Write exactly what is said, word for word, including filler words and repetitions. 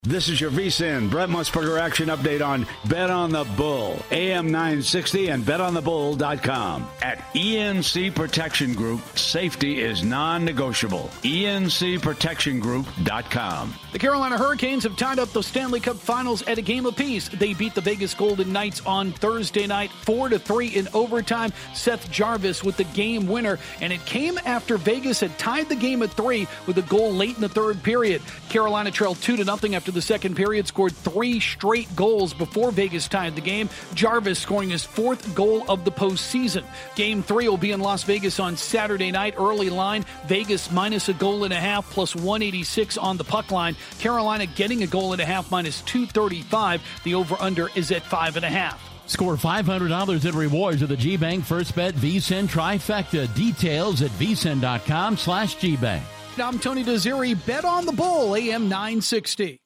This is your V S I N, Brett Musburger action update on Bet on the Bull, A M nine sixty and bet on the bull dot com. At E N C Protection Group, safety is non-negotiable. E N C protection group dot com. The Carolina Hurricanes have tied up the Stanley Cup Finals at a game apiece. They beat the Vegas Golden Knights on Thursday night, four to three in overtime. Seth Jarvis with the game winner, and it came after Vegas had tied the game at three with a goal late in the third period. Carolina trailed two to nothing after the second period, scored three straight goals before Vegas tied the game. Jarvis scoring his fourth goal of the postseason. Game three will be in Las Vegas on Saturday night. Early line, Vegas minus a goal and a half, plus one eighty-six on the puck line. Carolina getting a goal and a half, minus two thirty-five. The over-under is at five and a half. Score five hundred dollars in rewards with the G-Bank First Bet V S I N Trifecta. Details at V S I N dot com slash G-Bank. I'm Tony Desiri. Bet on the Bull, A M nine sixty.